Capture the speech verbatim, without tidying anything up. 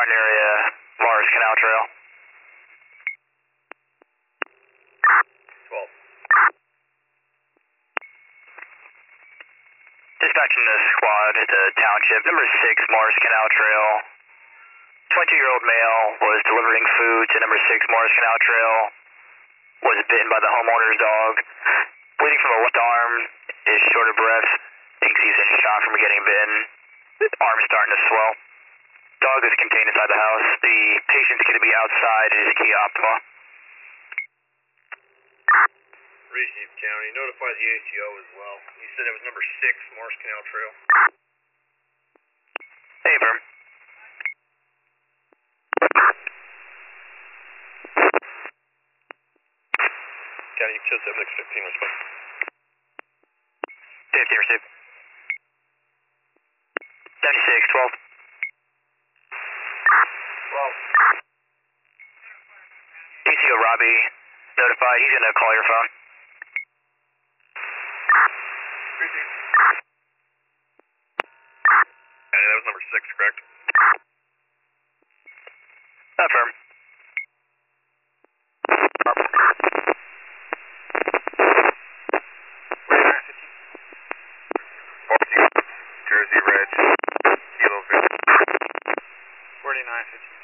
Martin area, Mars Canal Trail. twelve. Dispatching the squad at the township, number six Mars Canal Trail. twenty-two-year-old male was delivering food to number six Mars Canal Trail. Was bitten by the homeowner's dog. Bleeding from the left arm, is short of breath. Thinks he's in shock from getting bitten. Arm is starting to swell. Dog is contained inside the house. The patient's going to be outside at his Kia Optima. Receive County. Notify the A C O as well. You said it was number six Mars Canal Trail. Hey, Firm. County, you said seven six fifteen response. fifty received. seventy-six, twelve. twelve. D C O Robbie notified. He's going to call your phone. Receive. County, that was number six, correct? Affirm. Jersey Red, Kilo Victor. forty-nine fifty.